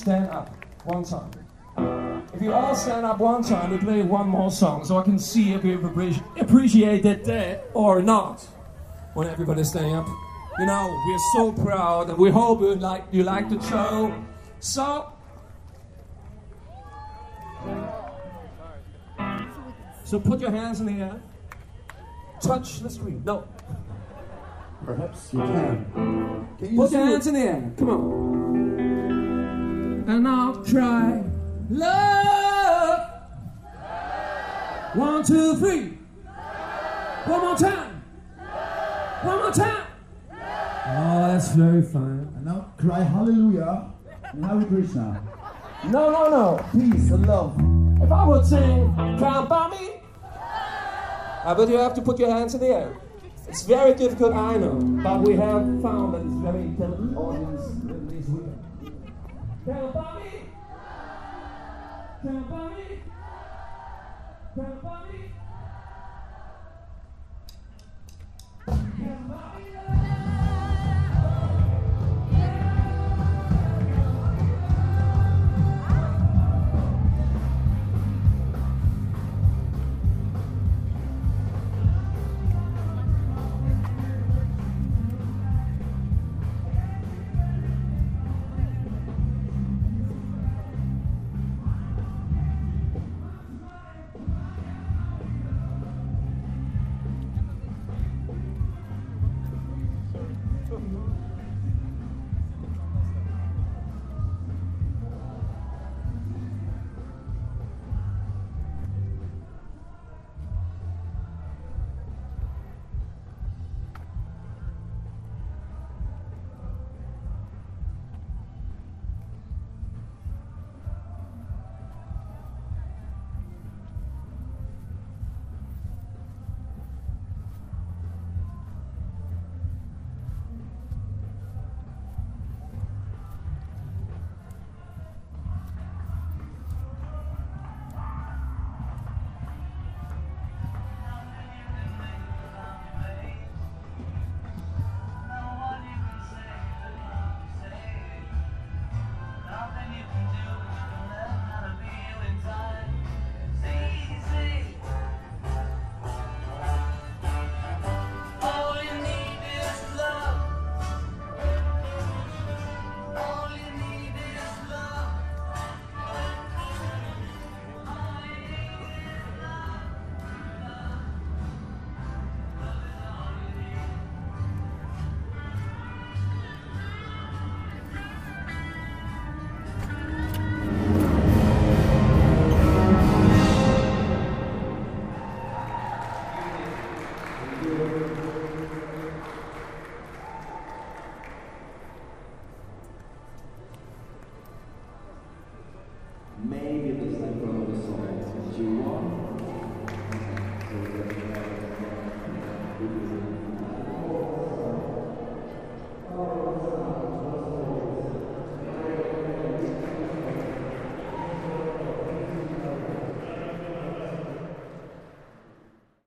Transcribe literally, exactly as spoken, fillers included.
stand up one time. If you all stand up one time, we play one more song so I can see if you appreci- appreciate it uh, or not. When everybody's standing up. You know, we're so proud and we hope you like, you like the show. So, so put your hands in the air. Touch the screen. No. Perhaps you can. Can you Put your do hands it? in the air. Come on. And I'll try. Love. One, two, three. One more time. One more time. Oh, that's very fine. And now cry hallelujah and Hare Krishna. No, no, no. Peace and love. If I would sing Count by Me, I bet you have to put your hands in the air. It's very difficult, I know, but we have found that it's very intelligent audience at least we Count by Me. Count by Me. Count by Me. Count by Me. Maybe this time from the song that you want.